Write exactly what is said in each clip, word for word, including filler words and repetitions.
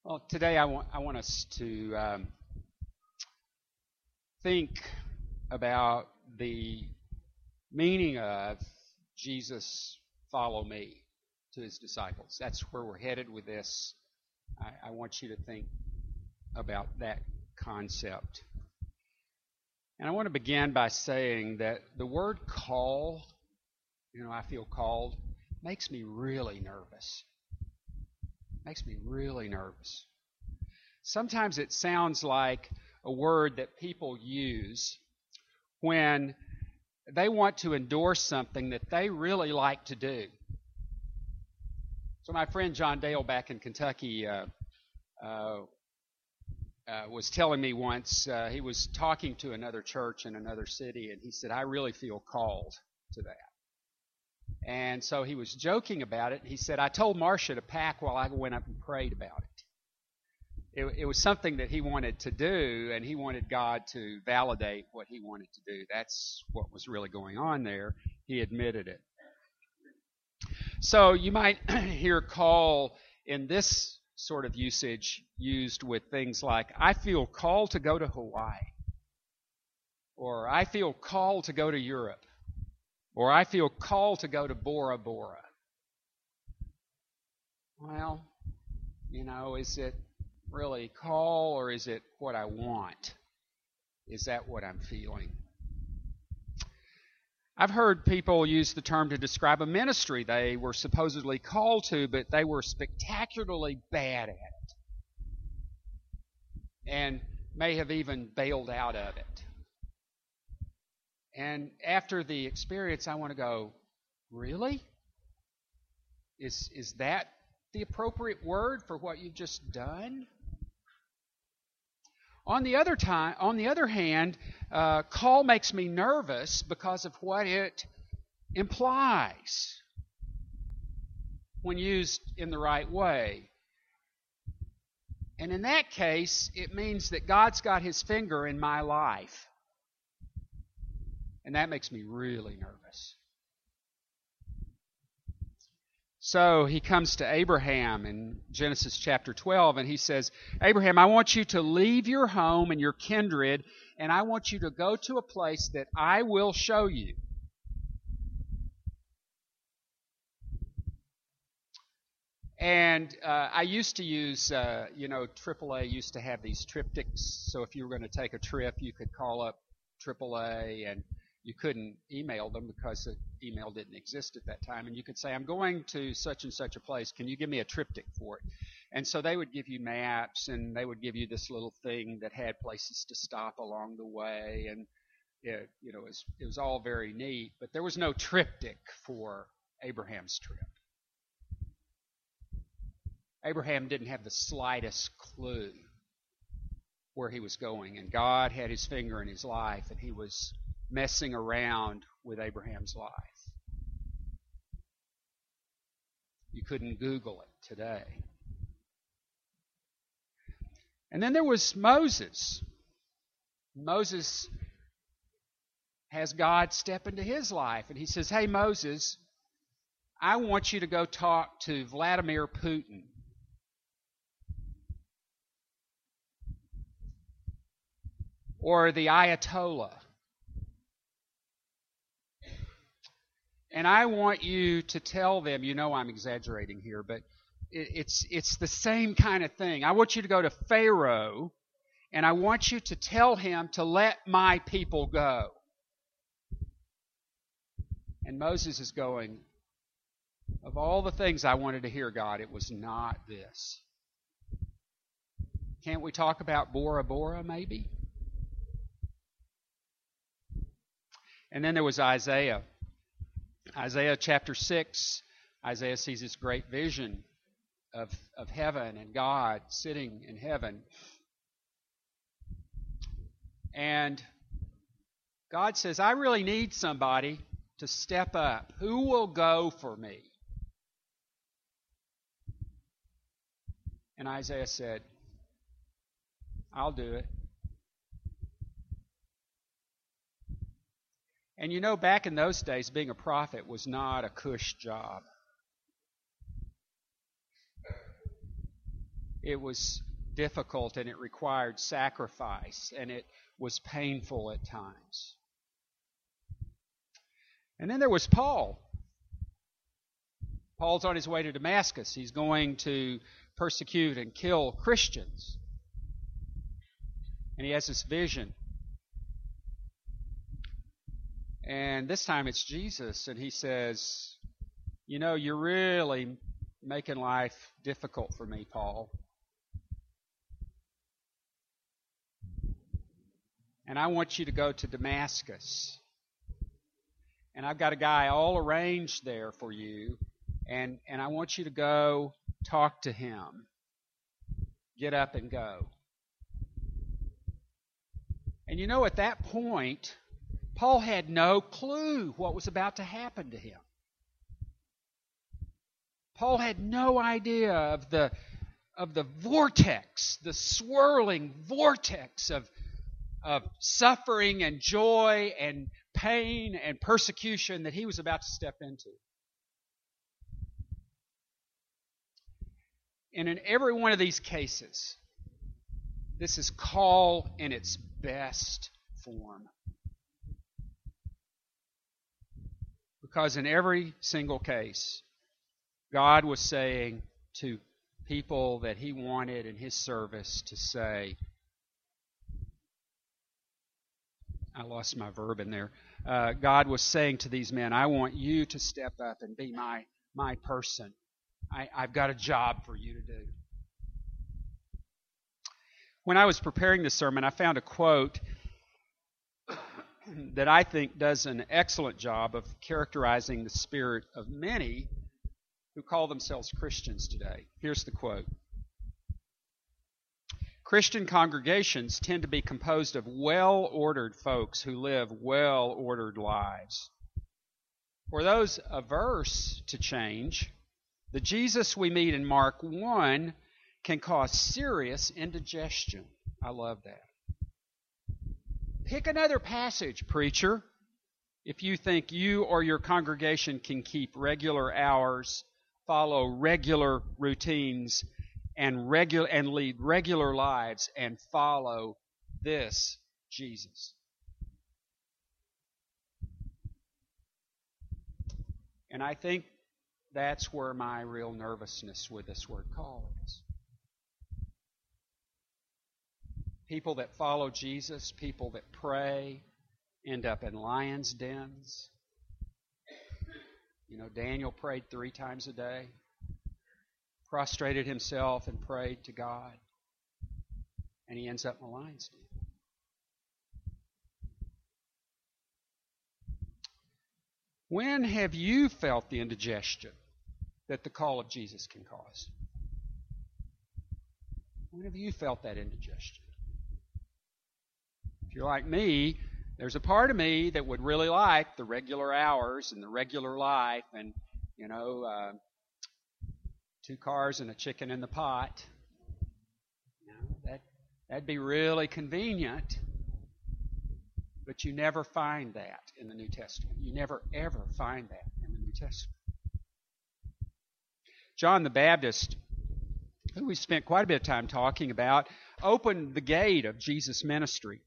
Well, today I want I want us to um, think about the meaning of Jesus follow me to his disciples. That's where we're headed with this. I, I want you to think about that concept. And I want to begin by saying that the word call, you know, I feel called, makes me really nervous. Makes me really nervous. Sometimes it sounds like a word that people use when they want to endorse something that they really like to do. So my friend John Dale back in Kentucky uh, uh, uh, was telling me once, uh, he was talking to another church in another city, and he said, I really feel called to that. And so he was joking about it. He said, I told Marcia to pack while I went up and prayed about it. it. It was something that he wanted to do, and he wanted God to validate what he wanted to do. That's what was really going on there. He admitted it. So you might hear call in this sort of usage used with things like, I feel called to go to Hawaii, or I feel called to go to Europe, or I feel called to go to Bora Bora. Well, you know, is it really call or is it what I want? Is that what I'm feeling? I've heard people use the term to describe a ministry they were supposedly called to, but they were spectacularly bad at it, and may have even bailed out of it. And after the experience, I want to go, really? Is is that the appropriate word for what you've just done? On the other time, on the other hand, uh, call makes me nervous because of what it implies when used in the right way. And in that case, it means that God's got his finger in my life. And that makes me really nervous. So he comes to Abraham in Genesis chapter twelve, and he says, Abraham, I want you to leave your home and your kindred, and I want you to go to a place that I will show you. And uh, I used to use, uh, you know, triple A used to have these triptychs, so if you were going to take a trip, you could call up triple A, and you couldn't email them because the email didn't exist at that time. And you could say, I'm going to such and such a place. Can you give me a triptych for it? And so they would give you maps, and they would give you this little thing that had places to stop along the way. And it, you know, it was, it was all very neat. But there was no triptych for Abraham's trip. Abraham didn't have the slightest clue where he was going. And God had his finger in his life, and he was messing around with Abraham's life. You couldn't Google it today. And then there was Moses. Moses has God step into his life, and he says, hey, Moses, I want you to go talk to Vladimir Putin. Or the Ayatollah. And I want you to tell them, you know I'm exaggerating here, but it, it's it's the same kind of thing. I want you to go to Pharaoh, and I want you to tell him to let my people go. And Moses is going, of all the things I wanted to hear, God, it was not this. Can't we talk about Bora Bora, maybe? And then there was Isaiah. Isaiah chapter six, Isaiah sees this great vision of, of heaven and God sitting in heaven. And God says, I really need somebody to step up. Who will go for me? And Isaiah said, I'll do it. And you know, back in those days, being a prophet was not a cush job. it was difficult and it required sacrifice and it was painful at times. And then there was Paul. Paul's on his way to Damascus. He's going to persecute and kill Christians. And he has this vision. And this time it's Jesus, and he says, you know, you're really making life difficult for me, Paul. And I want you to go to Damascus. And I've got a guy all arranged there for you. And, and I want you to go talk to him. Get up and go. And you know, at that point, Paul had no clue what was about to happen to him. Paul had no idea of the, of the vortex, the swirling vortex of, of suffering and joy and pain and persecution that he was about to step into. And in every one of these cases, this is call in its best form. Because in every single case, God was saying to people that he wanted in his service to say, I lost my verb in there. Uh, God was saying to these men, I want you to step up and be my, my person. I, I've got a job for you to do. When I was preparing this sermon, I found a quote that I think does an excellent job of characterizing the spirit of many who call themselves Christians today. Here's the quote. Christian congregations tend to be composed of well-ordered folks who live well-ordered lives. For those averse to change, the Jesus we meet in Mark one can cause serious indigestion. I love that. Pick another passage, preacher, if you think you or your congregation can keep regular hours, follow regular routines, and regular and lead regular lives and follow this Jesus. And I think that's where my real nervousness with this word call is. People that follow Jesus, people that pray, end up in lions' dens. You know, Daniel prayed three times a day, prostrated himself and prayed to God, and he ends up in a lion's den. When have you felt the indigestion that the call of Jesus can cause? When have you felt that indigestion? If you're like me, there's a part of me that would really like the regular hours and the regular life and, you know, uh, two cars and a chicken in the pot. You know, that, that'd be really convenient. But you never find that in the New Testament. You never, ever find that in the New Testament. John the Baptist, who we spent quite a bit of time talking about, opened the gate of Jesus' ministry.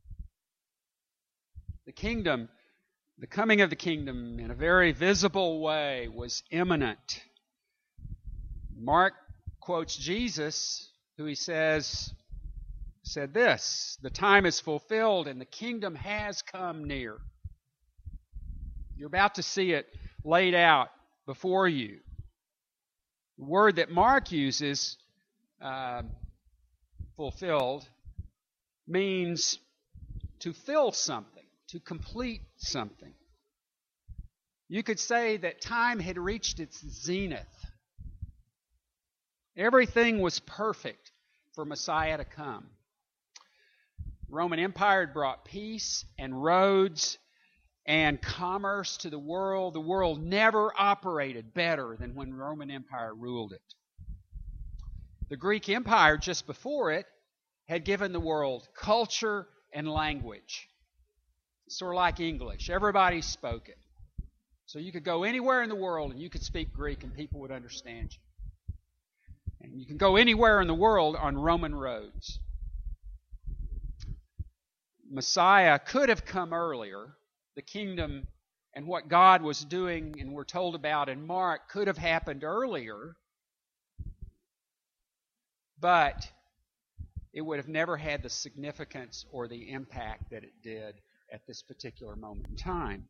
The kingdom, the coming of the kingdom in a very visible way was imminent. Mark quotes Jesus, who he says, said this, the time is fulfilled and the kingdom has come near. You're about to see it laid out before you. The word that Mark uses, uh, fulfilled, means to fill something, to complete something. You could say that time had reached its zenith. Everything was perfect for Messiah to come. The Roman Empire had brought peace and roads and commerce to the world. The world never operated better than when the Roman Empire ruled it. The Greek Empire, just before it, had given the world culture and language. Sort of like English. Everybody spoke it. So you could go anywhere in the world and you could speak Greek and people would understand you. And you can go anywhere in the world on Roman roads. Messiah could have come earlier. The kingdom and what God was doing, and we're told about in Mark, could have happened earlier, but it would have never had the significance or the impact that it did at this particular moment in time.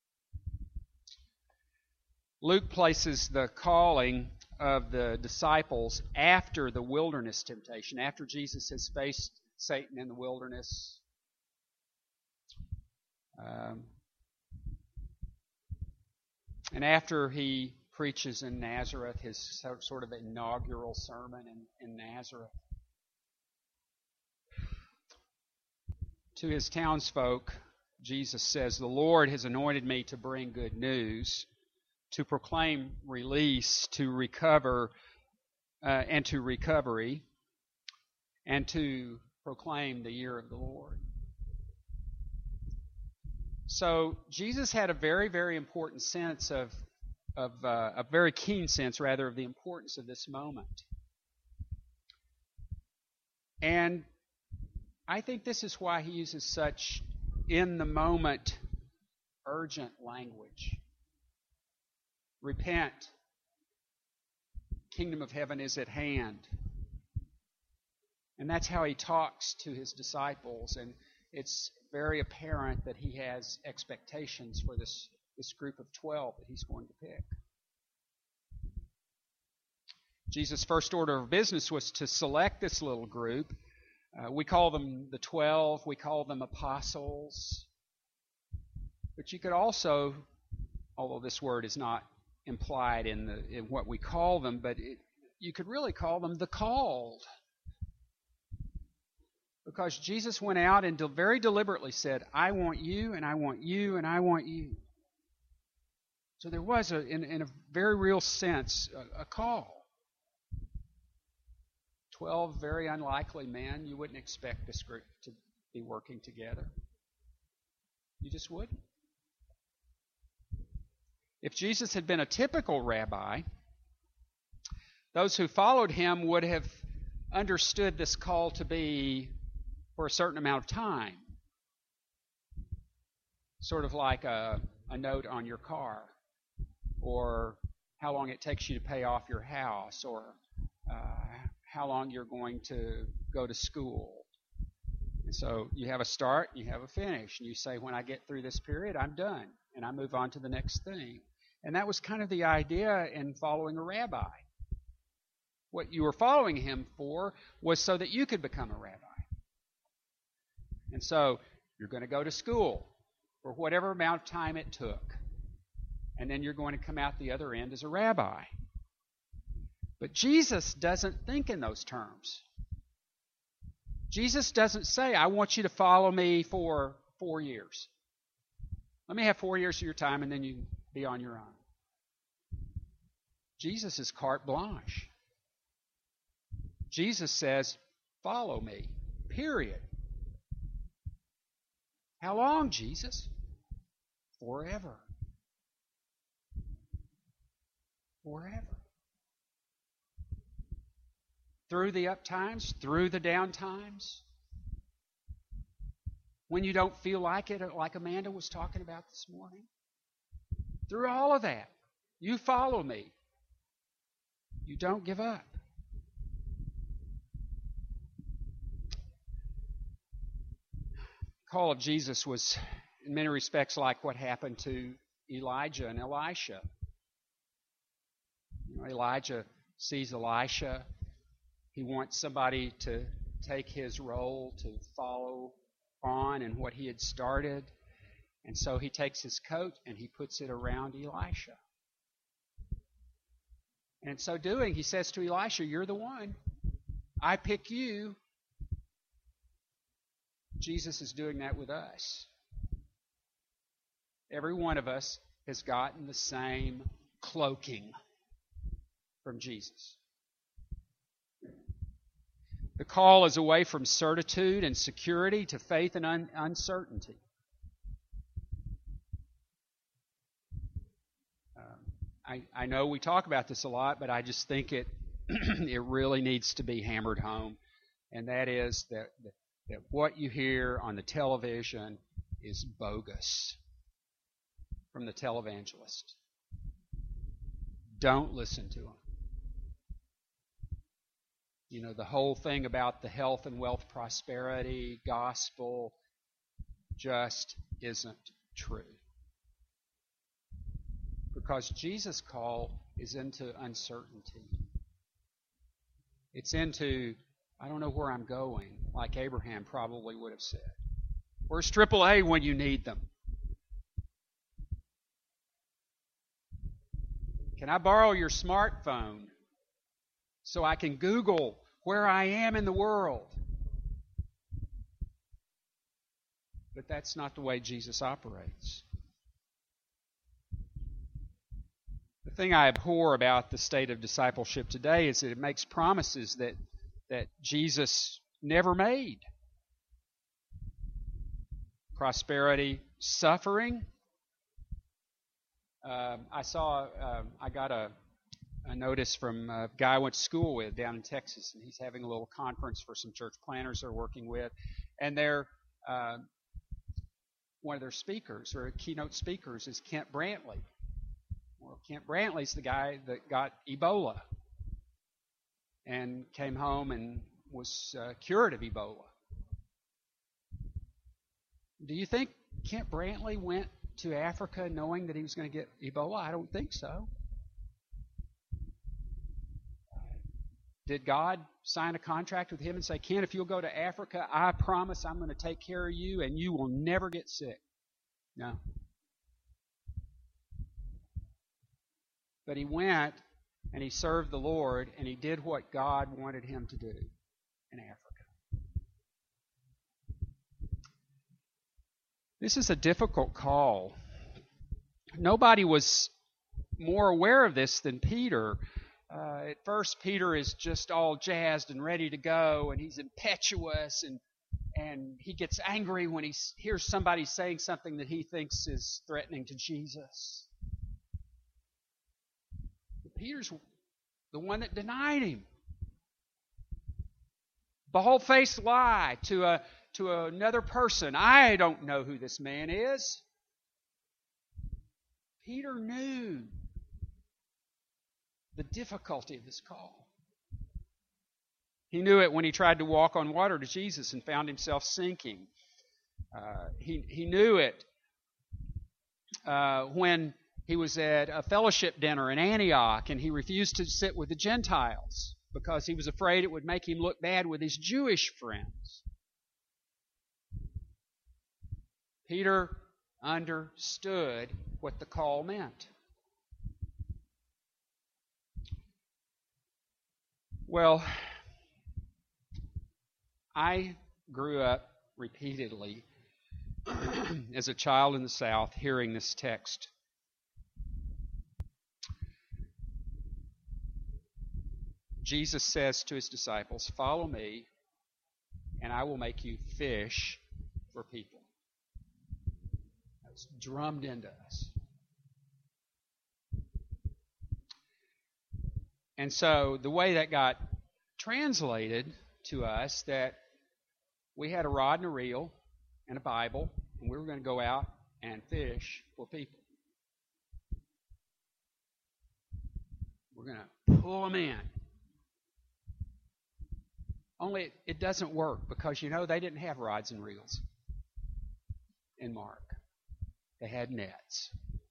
Luke places the calling of the disciples after the wilderness temptation, after Jesus has faced Satan in the wilderness. Um, and after he preaches in Nazareth, his sort of inaugural sermon in, in Nazareth. To his townsfolk, Jesus says, "The Lord has anointed me to bring good news, to proclaim release, to recover, uh, and to recovery, and to proclaim the year of the Lord." So Jesus had a very, very important sense of, of uh, a very keen sense, rather, of the importance of this moment. And I think this is why he uses such in-the-moment, urgent language. Repent. Kingdom of heaven is at hand. And that's how he talks to his disciples. And it's very apparent that he has expectations for this, this group of twelve that he's going to pick. Jesus' first order of business was to select this little group. Uh, we call them the twelve. We call them apostles. But you could also, although this word is not implied in, the, in what we call them, but it, you could really call them the called. Because Jesus went out and very deliberately said, "I want you, and I want you, and I want you." So there was, a, in, in a very real sense, a, a call. Twelve very unlikely men. You wouldn't expect this group to be working together. You just wouldn't. If Jesus had been a typical rabbi, those who followed him would have understood this call to be for a certain amount of time. Sort of like a, a note on your car, or how long it takes you to pay off your house, or uh, how long you're going to go to school. And so you have a start, you have a finish, and you say, when I get through this period, I'm done, and I move on to the next thing. And that was kind of the idea in following a rabbi. What you were following him for was so that you could become a rabbi. And so you're going to go to school for whatever amount of time it took. And then you're going to come out the other end as a rabbi. But Jesus doesn't think in those terms. Jesus doesn't say, "I want you to follow me for four years. Let me have four years of your time and then you can be on your own." Jesus is carte blanche. Jesus says, "Follow me, period." How long, Jesus? Forever. Forever. Through the up times, through the down times. When you don't feel like it, like Amanda was talking about this morning. Through all of that, you follow me. You don't give up. The call of Jesus was, in many respects, like what happened to Elijah and Elisha. You know, Elijah sees Elisha. He wants somebody to take his role, to follow on in what he had started. And so he takes his coat and he puts it around Elisha. And in so doing, he says to Elisha, "You're the one. I pick you." Jesus is doing that with us. Every one of us has gotten the same cloaking from Jesus. The call is away from certitude and security to faith and un- uncertainty. Um, I, I know we talk about this a lot, but I just think it it really needs to be hammered home, and that is that, that what you hear on the television is bogus from the televangelist. Don't listen to them. You know, the whole thing about the health and wealth prosperity gospel just isn't true. Because Jesus' call is into uncertainty. It's into, I don't know where I'm going, like Abraham probably would have said. Where's triple A when you need them? Can I borrow your smartphone so I can Google where I am in the world? But that's not the way Jesus operates. The thing I abhor about the state of discipleship today is that it makes promises that, that Jesus never made. Prosperity, suffering. Uh, I saw, uh, I got a, a notice from a guy I went to school with down in Texas, and he's having a little conference for some church planners they're working with, and they're uh, one of their speakers or keynote speakers is Kent Brantley. Well, Kent Brantley's the guy that got Ebola and came home and was uh, cured of Ebola. Do you think Kent Brantley went to Africa knowing that he was going to get Ebola? I don't think so. Did God sign a contract with him and say, Kent, if you'll go to Africa, I promise I'm going to take care of you and you will never get sick? No. But he went and he served the Lord and he did what God wanted him to do in Africa. This is a difficult call. Nobody was more aware of this than Peter. Uh, at first, Peter is just all jazzed and ready to go, and he's impetuous, and and he gets angry when he hears somebody saying something that he thinks is threatening to Jesus. But Peter's the one that denied him. Bald-faced lie to a to another person. I don't know who this man is. Peter knew the difficulty of this call. He knew it when he tried to walk on water to Jesus and found himself sinking. Uh, he, he knew it uh, when he was at a fellowship dinner in Antioch and he refused to sit with the Gentiles because he was afraid it would make him look bad with his Jewish friends. Peter understood what the call meant. Well, I grew up repeatedly as a child in the South hearing this text. Jesus says to his disciples, "Follow me, and I will make you fish for people." That's drummed into us. And so the way that got translated to us, that we had a rod and a reel and a Bible, and we were going to go out and fish for people. We're going to pull them in. Only it, it doesn't work because, you know, they didn't have rods and reels in Mark. They had nets.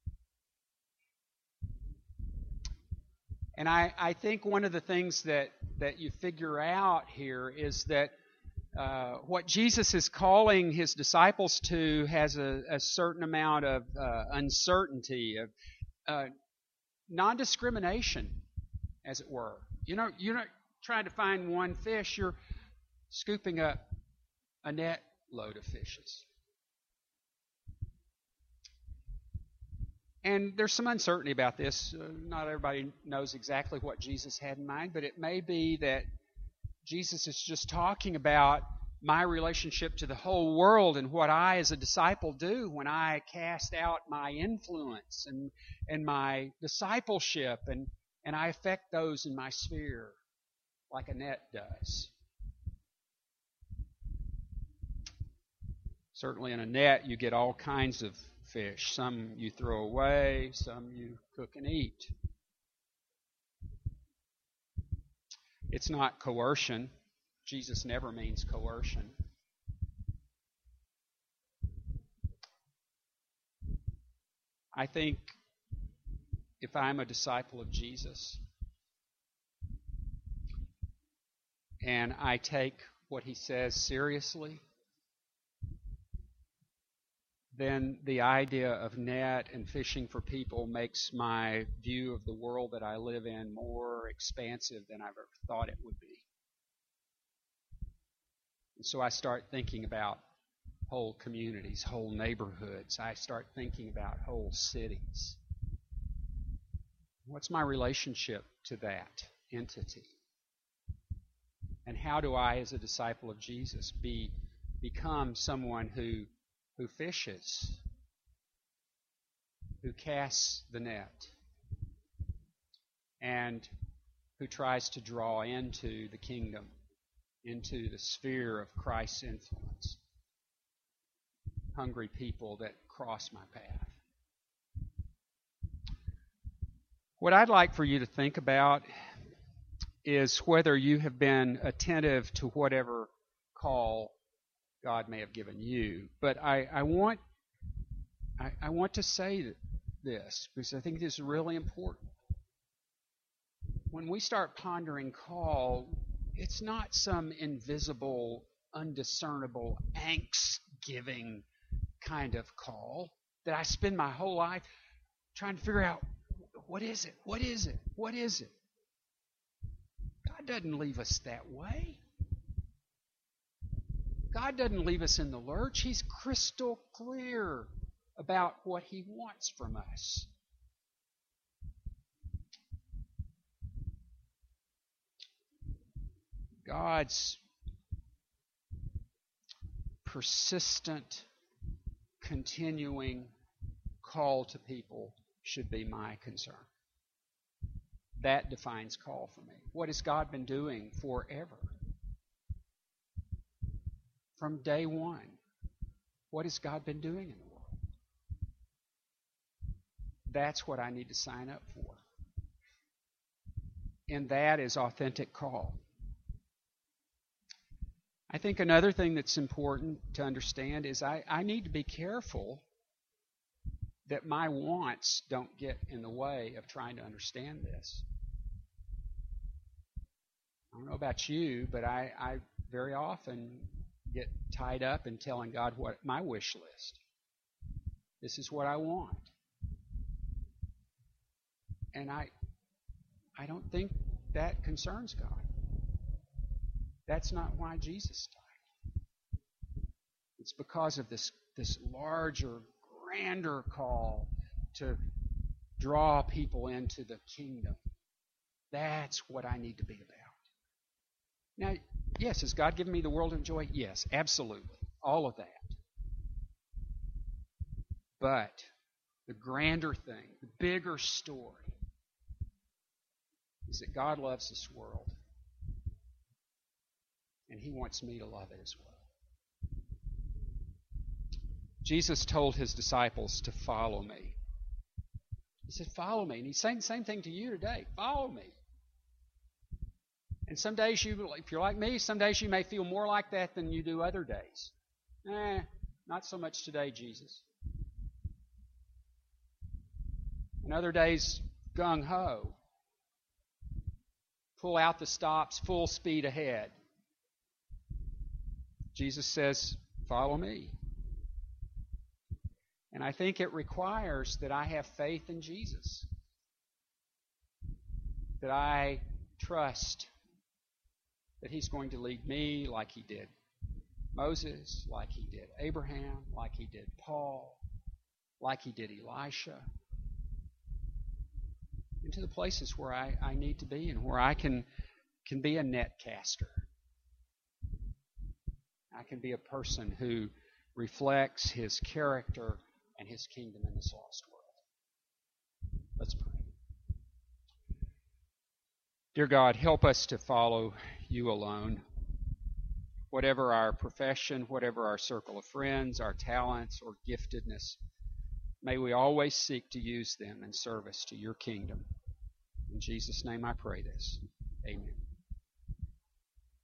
And I, I think one of the things that, that you figure out here is that uh, what Jesus is calling his disciples to has a, a certain amount of uh, uncertainty, of uh, non-discrimination, as it were. You know, you're not trying to find one fish, you're scooping up a net load of fishes. And there's some uncertainty about this. Uh, not everybody knows exactly what Jesus had in mind, but it may be that Jesus is just talking about my relationship to the whole world and what I as a disciple do when I cast out my influence and, and my discipleship and, and I affect those in my sphere. like a net does. Certainly in a net you get all kinds of fish. Some you throw away, some you cook and eat. It's not coercion. Jesus never means coercion. I think if I'm a disciple of Jesus and I take what he says seriously, then the idea of net and fishing for people makes my view of the world that I live in more expansive than I've ever thought it would be. And so I start thinking about whole communities, whole neighborhoods. I start thinking about whole cities. What's my relationship to that entity? And how do I, as a disciple of Jesus, be become someone who who fishes, who casts the net, and who tries to draw into the kingdom, into the sphere of Christ's influence, hungry people that cross my path. What I'd like for you to think about is whether you have been attentive to whatever call God may have given you. But I, I want I, I want to say this because I think this is really important. When we start pondering call, it's not some invisible, undiscernible, angst-giving kind of call that I spend my whole life trying to figure out, what is it? What is it? What is it? God doesn't leave us that way. God doesn't leave us in the lurch. He's crystal clear about what he wants from us. God's persistent, continuing call to people should be my concern. That defines call for me. What has God been doing forever? From day one, what has God been doing in the world? That's what I need to sign up for. And that is authentic call. I think another thing that's important to understand is I, I need to be careful that my wants don't get in the way of trying to understand this. I don't know about you, but I, I very often get tied up in telling God what my wish list. This is what I want. And I I don't think that concerns God. That's not why Jesus died. It's because of this, this larger, grander call to draw people into the kingdom. That's what I need to be about. Now, yes, has God given me the world to enjoy? Yes, absolutely. All of that. But the grander thing, the bigger story, is that God loves this world. And he wants me to love it as well. Jesus told his disciples to follow me. He said, follow me. And he's saying the same thing to you today. Follow me. And some days, you, if you're like me, some days you may feel more like that than you do other days. Eh, not so much today, Jesus. And other days, gung-ho. Pull out the stops, full speed ahead. Jesus says, follow me. And I think it requires that I have faith in Jesus. That I trust that he's going to lead me like he did Moses, like he did Abraham, like he did Paul, like he did Elisha, into the places where I, I need to be and where I can, can be a net caster. I can be a person who reflects his character and his kingdom in this lost world. Let's pray. Dear God, help us to follow you alone. Whatever our profession, whatever our circle of friends, our talents or giftedness, may we always seek to use them in service to your kingdom. In Jesus' name I pray this. Amen.